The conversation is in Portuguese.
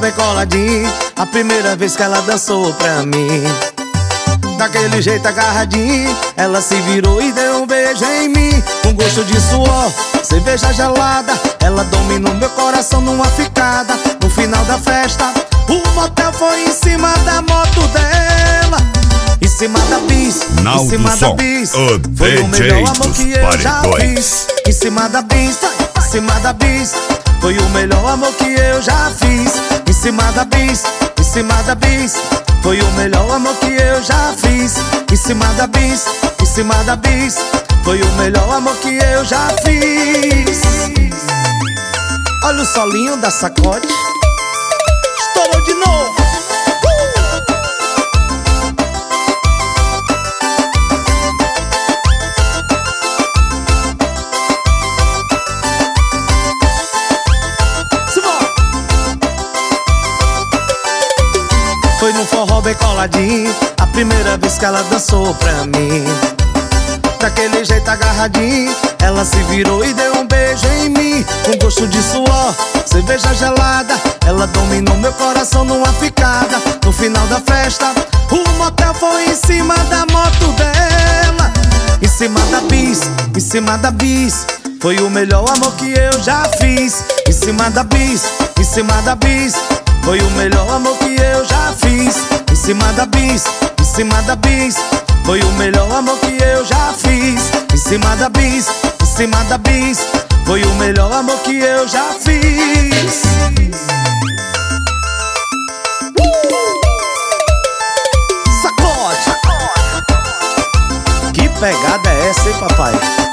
bem coladinho, a primeira vez que ela dançou pra mim. Daquele jeito agarradinho, ela se virou e deu um beijo em mim. Com gosto de suor, cerveja gelada, ela dominou meu coração numa ficada. No final da festa, o motel foi em cima da moto dela, em cima da bis, em cima da bis. Foi o melhor amor que eu já fiz. Em cima da bis, em cima da bis. Foi o melhor amor que eu já fiz. Em cima da bis, em cima da bis. Foi o melhor amor que eu já fiz. Em cima da bis, em cima da bis. Foi o melhor amor que eu já fiz. Olha o solinho da sacode. Estourou de novo. Foi num forró bem coladinho, a primeira vez que ela dançou pra mim. Daquele jeito agarradinho, ela se virou e deu um beijo em mim. Com gosto de suor, cerveja gelada, ela dominou meu coração numa ficada. No final da festa, o motel foi em cima da moto dela, em cima da bis, em cima da bis. Foi o melhor amor que eu já fiz. Em cima da bis, em cima da bis. Foi o melhor amor que eu já fiz. Em cima da bis, em cima da bis. Foi o melhor amor que eu já fiz. Em cima da bis, em cima da bis. Foi o melhor amor que eu já fiz. Sacode! Que pegada é essa, hein, papai?